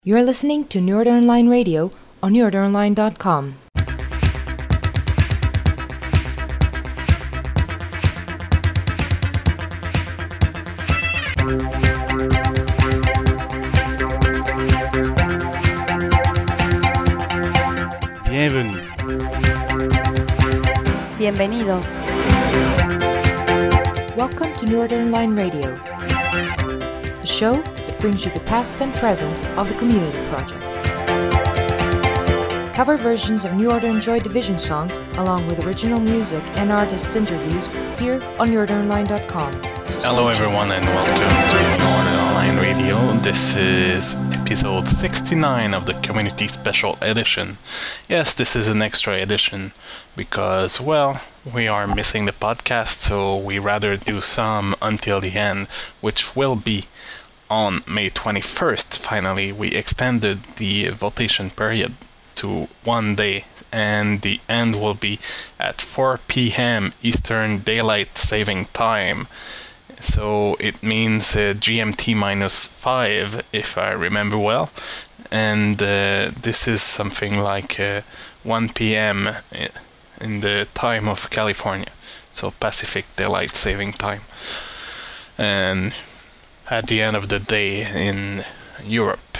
You're listening to New Order Online Radio on neworderonline.com. Bienvenue. Bienvenidos. Welcome to New Order Online Radio, the show that brings you the past and present of the Community Project. Cover versions of New Order and Joy Division songs, along with original music and artists' interviews, here on neworderonline.com. Hello everyone and welcome to New Order Online Radio. This is episode 69 of the Community Special Edition. Yes, this is an extra edition because, well, we are missing the podcast, so we rather do some until the end, which will be on May 21st. Finally, we extended the votation period to 1 day, and the end will be at 4 p.m. Eastern Daylight Saving Time. So it means GMT minus 5, if I remember well. And this is something like 1 p.m. in the time of California. So Pacific Daylight Saving Time. And at the end of the day in Europe.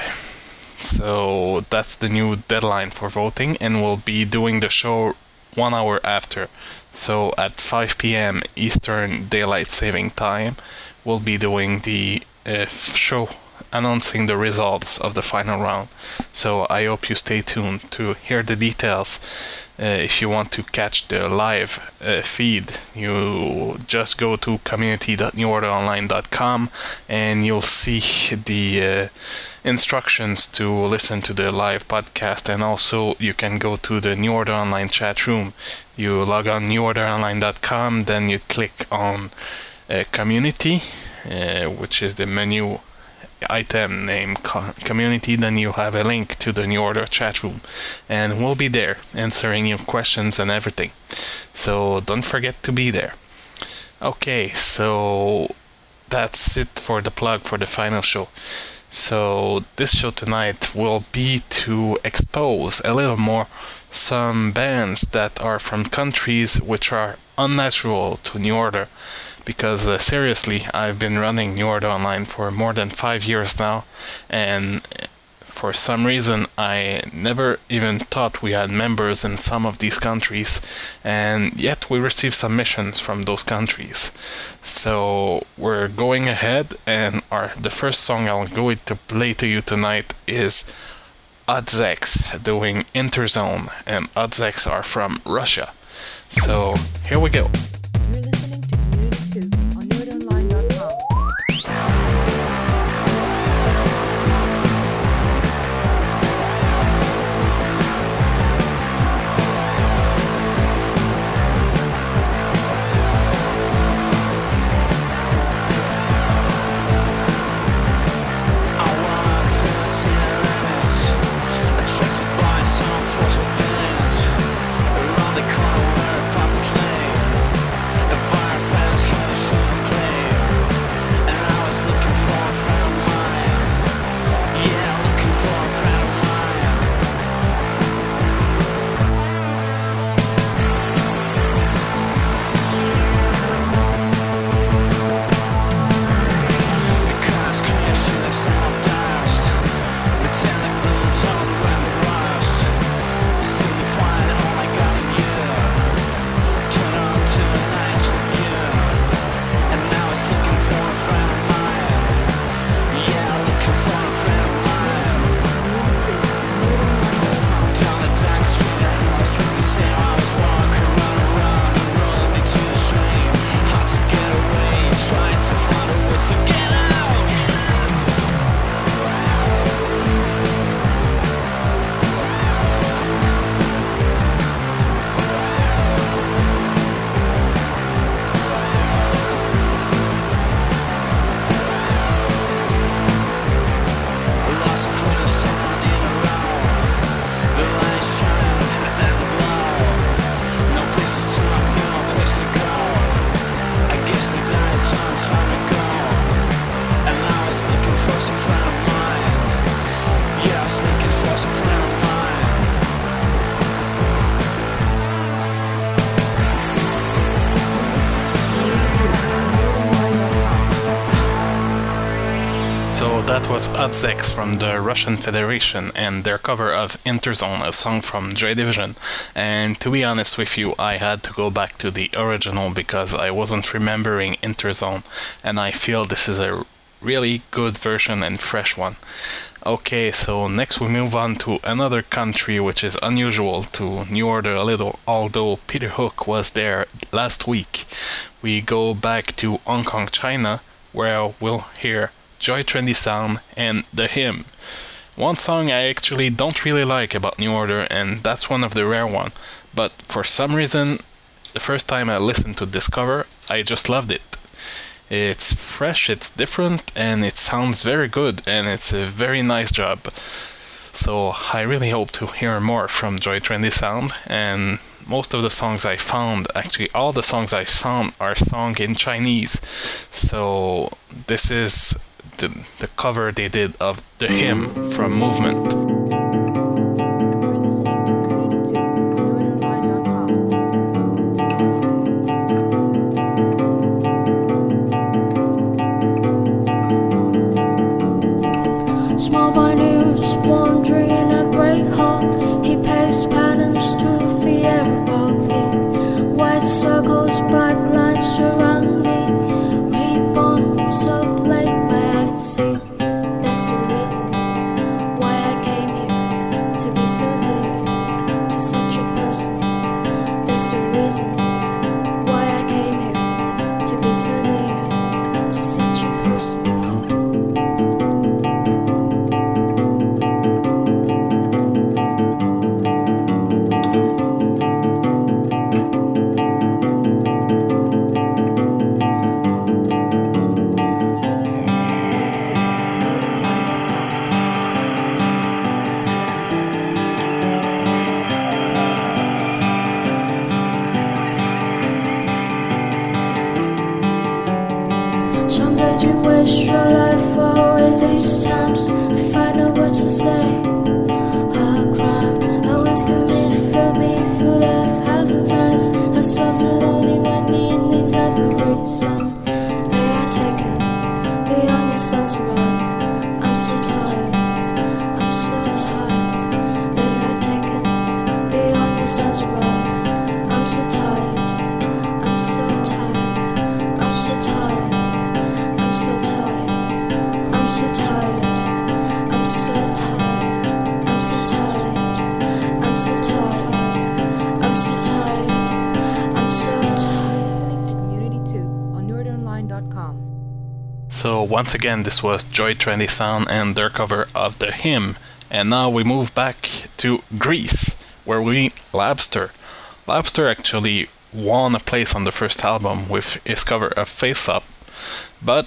So that's the new deadline for voting, and we'll be doing the show 1 hour after. So at 5 p.m. Eastern Daylight Saving Time, we'll be doing the show announcing the results of the final round. So I hope you stay tuned to hear the details. If you want to catch the live feed, you just go to community.neworderonline.com and you'll see the instructions to listen to the live podcast, and also you can go to the New Order Online chat room. You log on neworderonline.com, then you click on community, which is the menu item named community, then you have a link to the New Order chat room, and we'll be there answering your questions and everything. So don't forget to be there. Okay, so that's it for the plug for the final show. So this show tonight will be to expose a little more some bands that are from countries which are unnatural to New Order. Because seriously, I've been running New Order Online for more than 5 years now, and for some reason I never even thought we had members in some of these countries, and yet we receive submissions from those countries. So we're going ahead, and the first song I'll go to play to you tonight is Odzex doing Interzone, and Odzex are from Russia. So here we go. You're listening to Community 2 on neworderonline.com. Around the corner where a proper plane that was Odzex from the Russian Federation and their cover of Interzone, a song from Joy Division. And to be honest with you, I had to go back to the original because I wasn't remembering Interzone, and I feel this is a really good version and fresh one. Okay, so next we move on to another country which is unusual to New Order a little, although Peter Hook was there last week. We go back to Hong Kong, China, where we'll hear Joy Trendy Sound and The Hymn. One song I actually don't really like about New Order, and that's one of the rare ones, but for some reason, the first time I listened to this cover, I just loved it. It's fresh, it's different, and it sounds very good, and it's a very nice job. So I really hope to hear more from Joy Trendy Sound, and most of the songs I found, actually all the songs I found are sung in Chinese. So this is the cover they did of The Hymn from Movement. You're listening to Community 2 on NorthernLine.com. Small pioneers wandering in a great hall. He pays patterns to the air above him. White circles, black lines surround me. Reborn so plain by I see. That's the reason why I came here, to be so near to such a person. That's the reason why I came here, to be so near to such a person. Someday you wish your life away these times. If I know what to say, a crime I was committed, fill me full of heaven's eyes. I saw through only when need needs have no reason. They are taken beyond your sense of right. I'm so tired, I'm so tired. They are taken beyond your sense of right. I'm so tired, I'm so tired, I'm so tired. I'm so tired, I'm so tired, I'm so tired, I'm so tired, I'm so tired, I'm so tired, I'm so tired. Listening to Community 2 on NorthernLine.com. So once again, this was Joy Trendy Sound and their cover of The Hymn. And now we move back to Greece, where we meet Labster. Labster actually won a place on the first album with his cover of Face Up, but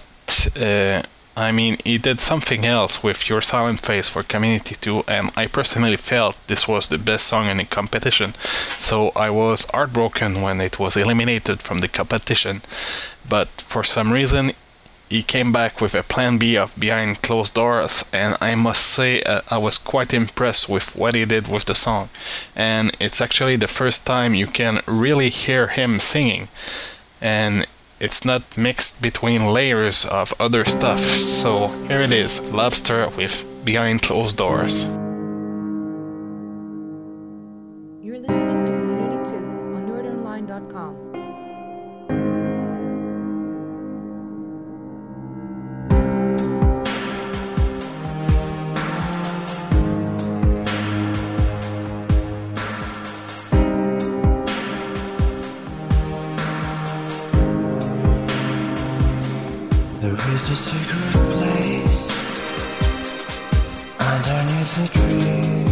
he did something else with Your Silent Face for Community 2, and I personally felt this was the best song in the competition, so I was heartbroken when it was eliminated from the competition. But for some reason, he came back with a plan B of Behind Closed Doors, and I must say I was quite impressed with what he did with the song. And it's actually the first time you can really hear him singing, and it's not mixed between layers of other stuff. So here it is, Labster with Behind Closed Doors. You're listening to Community 2 on NorthernLine.com. There is a secret place underneath a tree,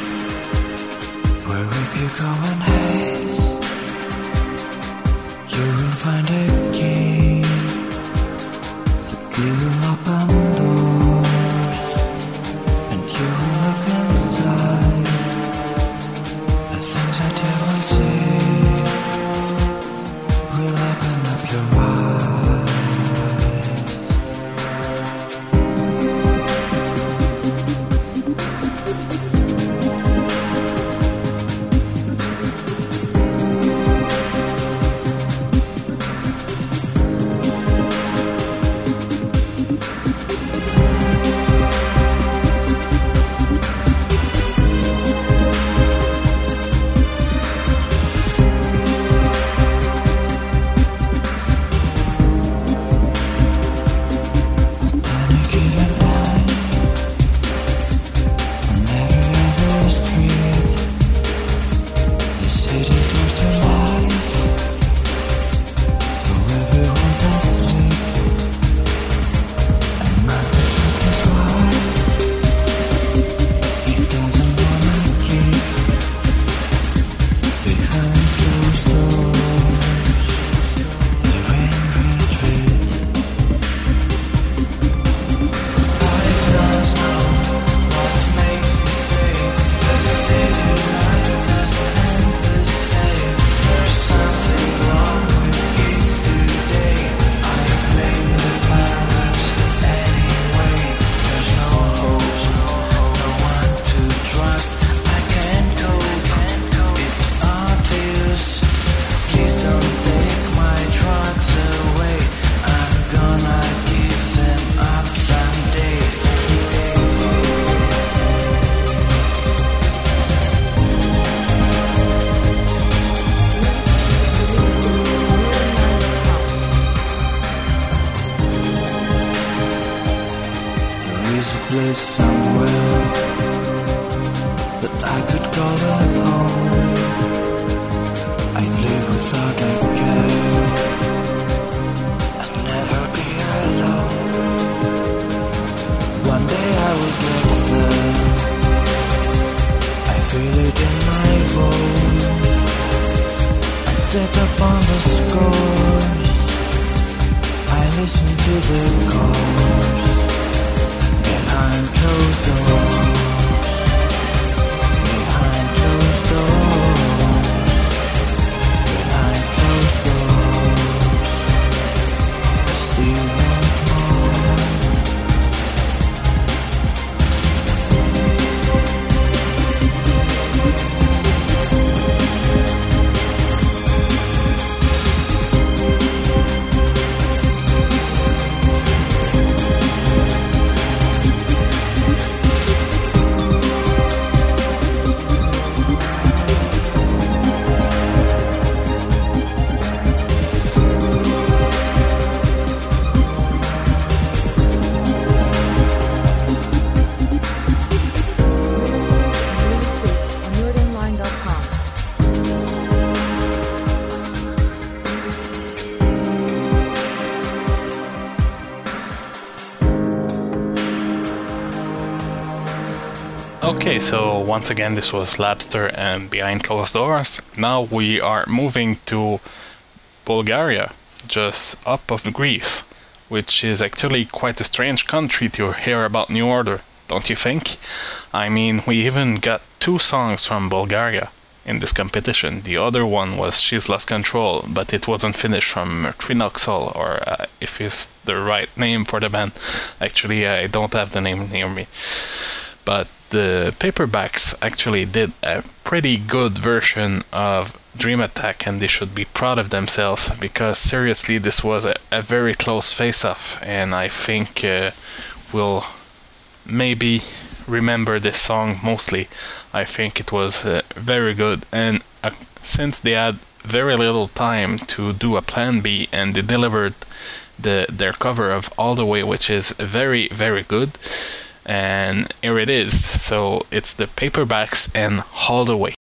where if you go in haste, you will find a key. The key will open doors, and you will look inside. The things that you will see will open up your eyes. Okay, so once again, this was Labster and Behind Closed Doors. Now we are moving to Bulgaria, just up of Greece, which is actually quite a strange country to hear about New Order, don't you think? I mean, we even got 2 songs from Bulgaria in this competition. The other one was She's Lost Control, but it wasn't finished from Trinoxol, or if it's the right name for the band. Actually, I don't have the name near me. But the Paperbacks actually did a pretty good version of Dream Attack, and they should be proud of themselves, because seriously, this was a very close face-off, and I think we'll maybe remember this song mostly. I think it was very good, and since they had very little time to do a plan B, and they delivered their cover of All the Way, which is very, very good, and here it is. So it's the Paperbacks and All the Way.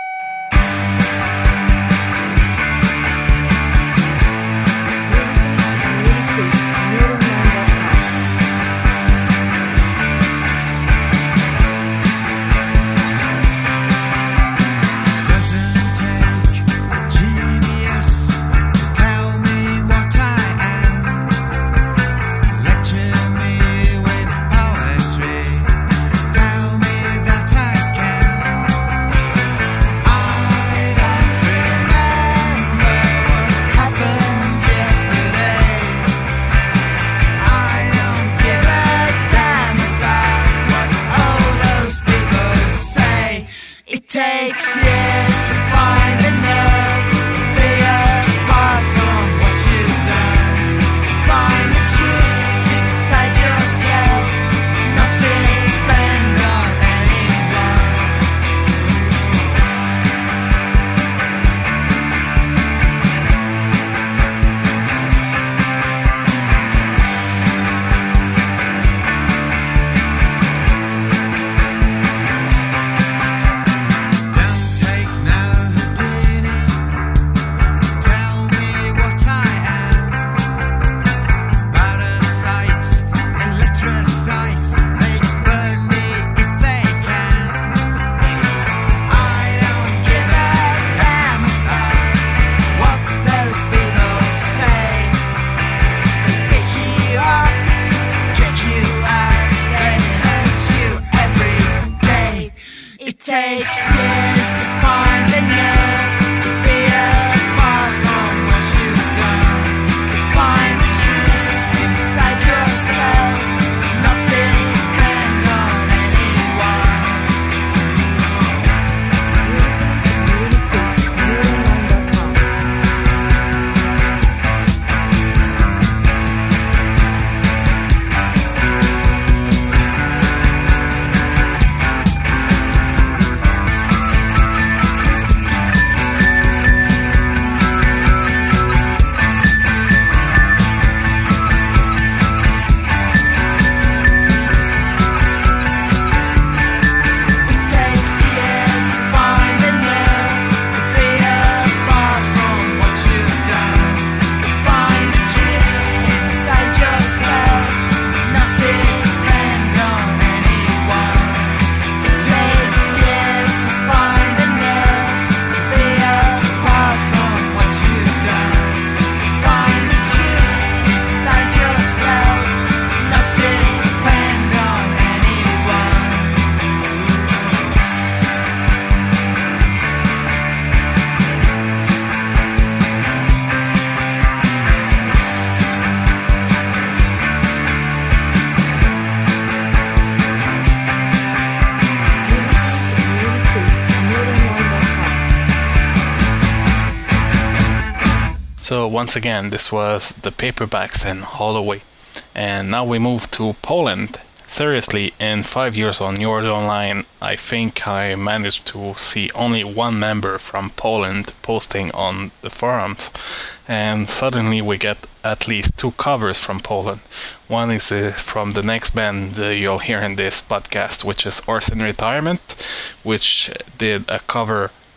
So once again, this was the Paperbacks and All the Way. And now we move to Poland. Seriously, in 5 years on New Order Online, I think I managed to see only one member from Poland posting on the forums. And suddenly we get at least 2 covers from Poland. One is from the next band you'll hear in this podcast, which is Horse in Retirement, which did a cover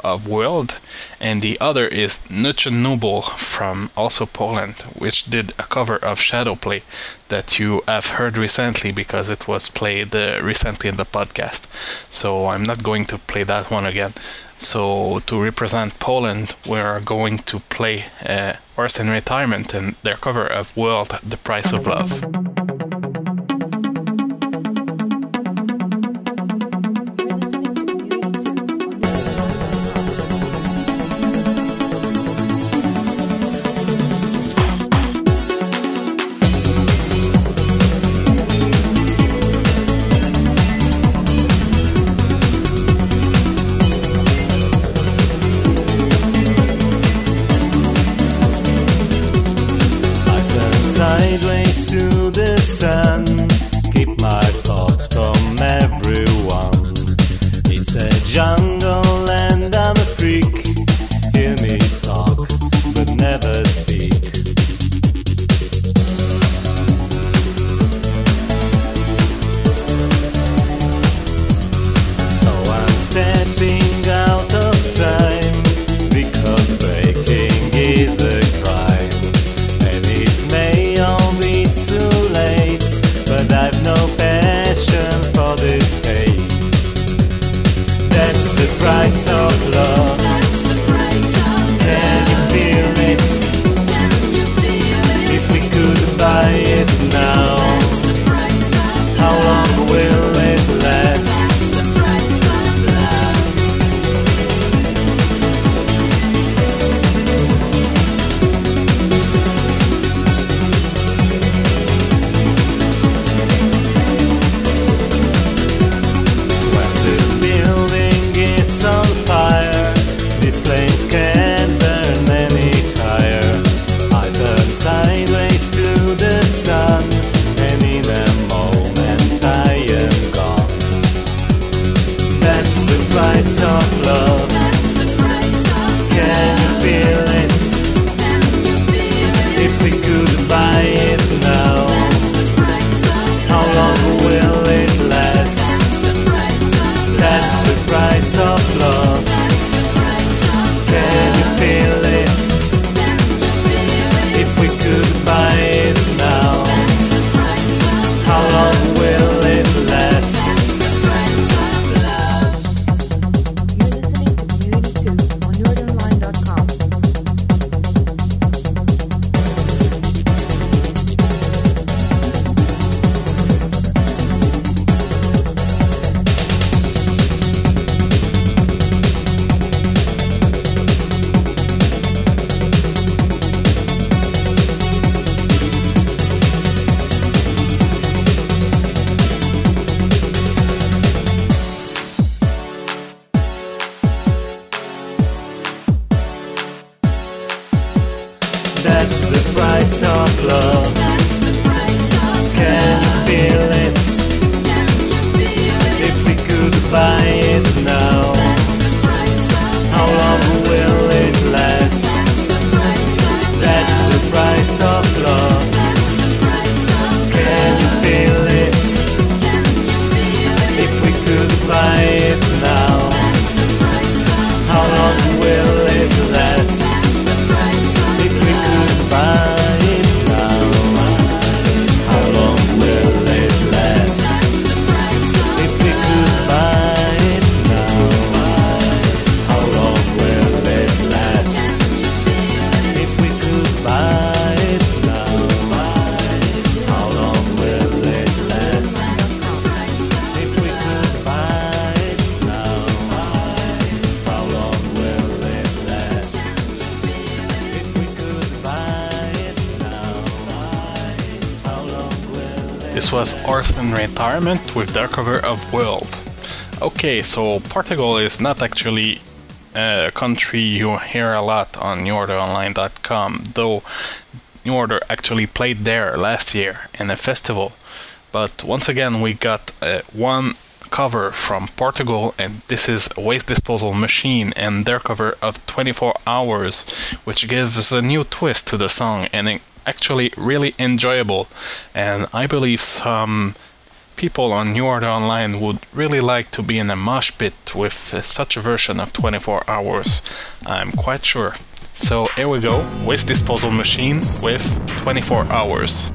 of World, and the other is Nuchen Noble from also Poland, which did a cover of Shadowplay that you have heard recently because it was played recently in the podcast. So I'm not going to play that one again. So to represent Poland, we are going to play Horse in Retirement and their cover of World, The Price of Love. Sideways to the sun, keep my thoughts from everyone. It's a jungle and I'm a freak. Hear me talk, but never speak. So I'm stepping out of time, because breaking is a crime. And it may all be too late, but I've no passion for this hate. That's the price of love. Can you feel it? If we could buy it now, how long will it last? Price of love. Can you feel it? If we could buy it now, how long will it last? That's the price of love. Can you feel it? If we could buy it now, how long will it last? That's the price of love. Can you feel it? If we could buy it now, how long will it last? That's the price of love. Can you feel it? If we could buy it now, how long will it last? If we could buy it now, how long will it last? If we could buy it now, how long will it last? If we could buy it now, how long will it last? If we could buy it now, how long will it last? If we could buy it now, how long will it This was Horse in Retirement with their cover of World. Okay, so Portugal is not actually a country you hear a lot on NewOrderOnline.com, though New Order actually played there last year in a festival. But once again, we got one cover from Portugal, and this is Waste Disposal Machine and their cover of 24 Hours, which gives a new twist to the song and actually really enjoyable, and I believe some people on New Order Online would really like to be in a mosh pit with such a version of 24 Hours. I'm quite sure. So here we go, Waste Disposal Machine with 24 Hours.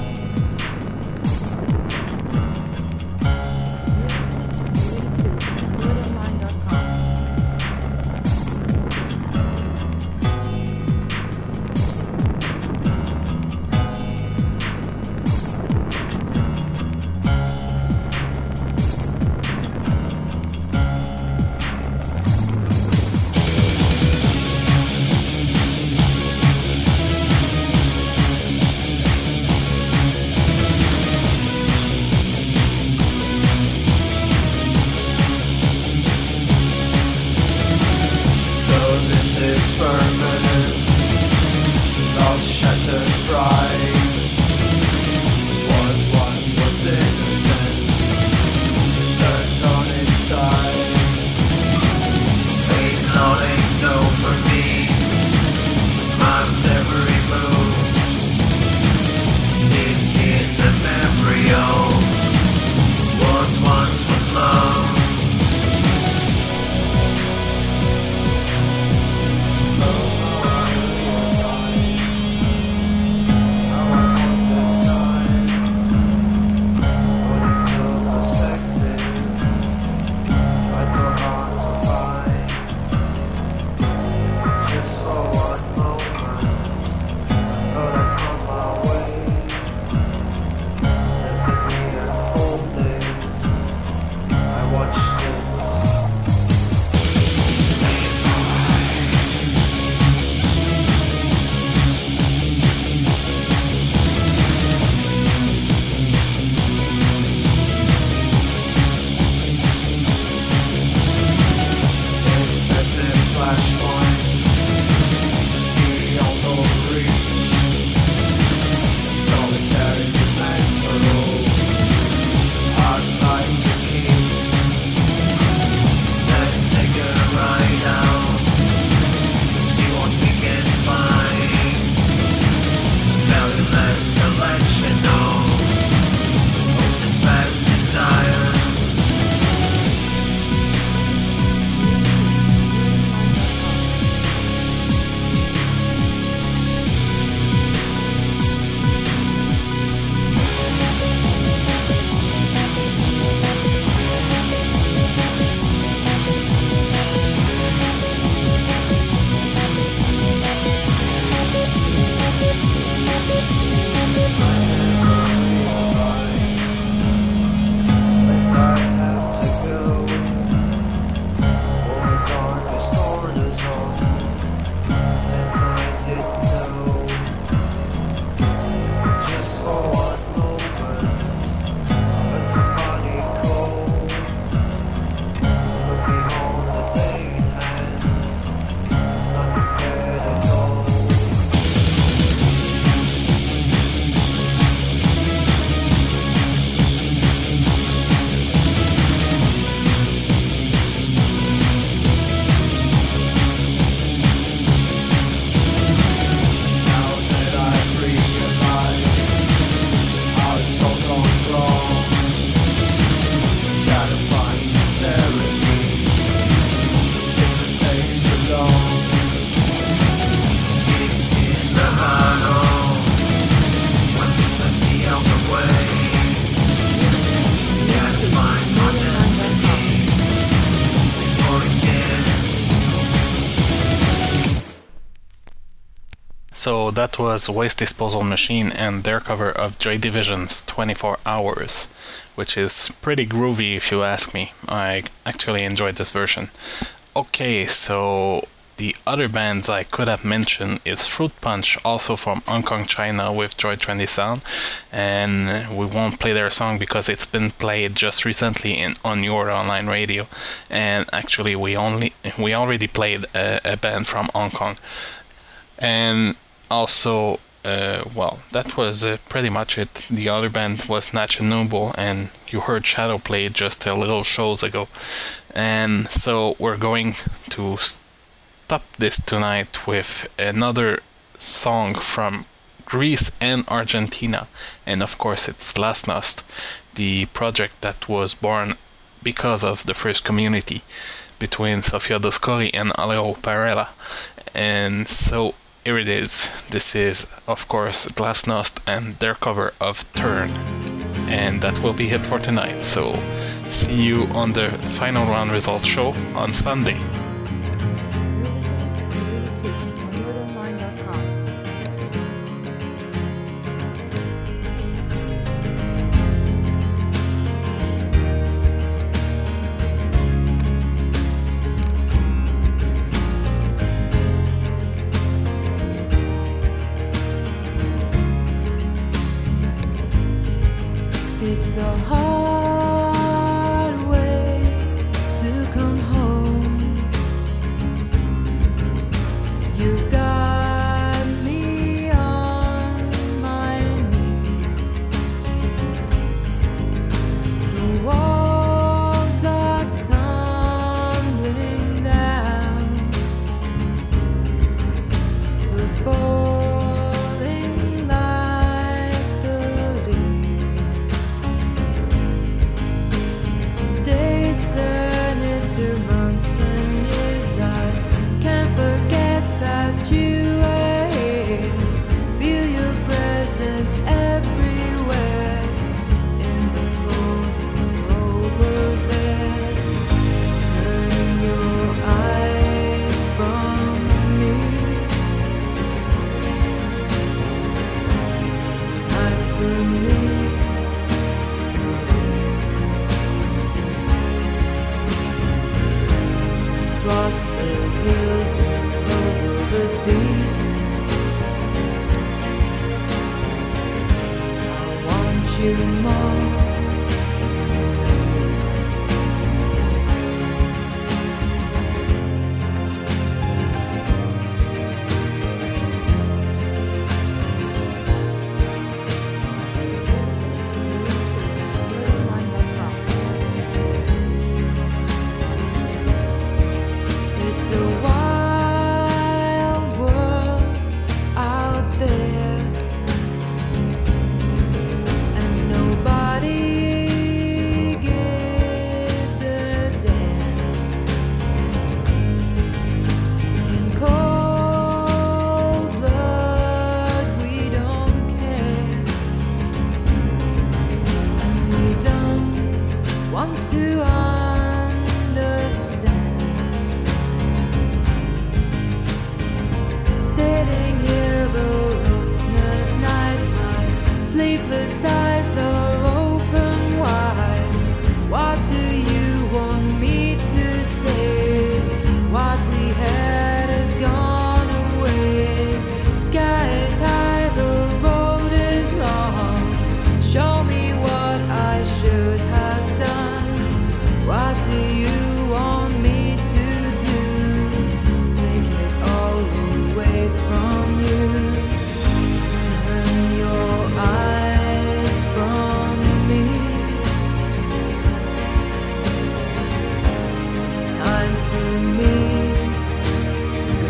So that was Waste Disposal Machine and their cover of Joy Division's 24 Hours, which is pretty groovy if you ask me. I actually enjoyed this version. Okay, so the other bands I could have mentioned is Fruit Punch, also from Hong Kong, China, with Joy Trendy Sound, and we won't play their song because it's been played just recently on your online radio, and actually we already played a band from Hong Kong. And also, that was pretty much it. The other band was Natch and Noble, and you heard Shadow play just a little shows ago. And so we're going to stop this tonight with another song from Greece and Argentina. And of course, it's Glasnost, the project that was born because of the first community between Sofia Doscori and Aleo Parella. And so here it is. This is, of course, Glasnost and their cover of Turn. And that will be it for tonight. So see you on the final round results show on Sunday. You're listening to Community on NordOnline.com. It's a hard way to come home. You've got me on my knees. The walls are tumbling down. The falling like the leaves. Days turn into months and years. I can't forget that you were here. Feel your presence everywhere. In the corner over there. Turn your eyes from me. It's time for me to cross the hills and over the sea. I want you more. You're listening to Community on NordOnline.com. It's a wild world out there, and nobody gives a damn. In cold blood, we don't care, and we don't want to understand. Sitting here alone at night, my sleepless eyes are open wide. What do you want me to say? What we had has gone away. Sky is high, the road is long. Show me what I should have done. What do you want me to do? Take it all away from you. Turn your eyes from me. It's time for me to go.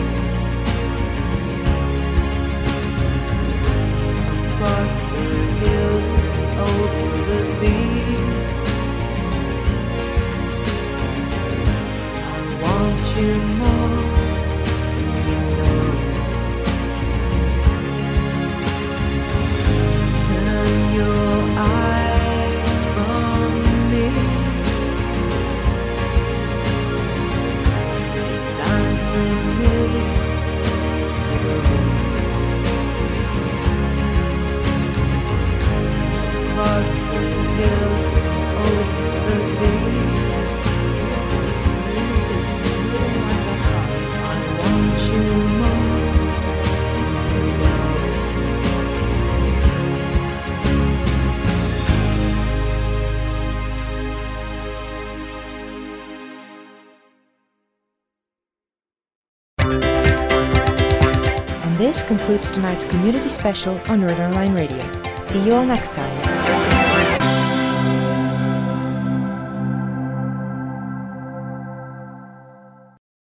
Across the hills and over the sea. I want you more than you know. Turn your eyes from me. It's time for me to go. Across the hills and over the sea. I want you more. You know. And this concludes tonight's community special on Northern Line Radio. See you all next time.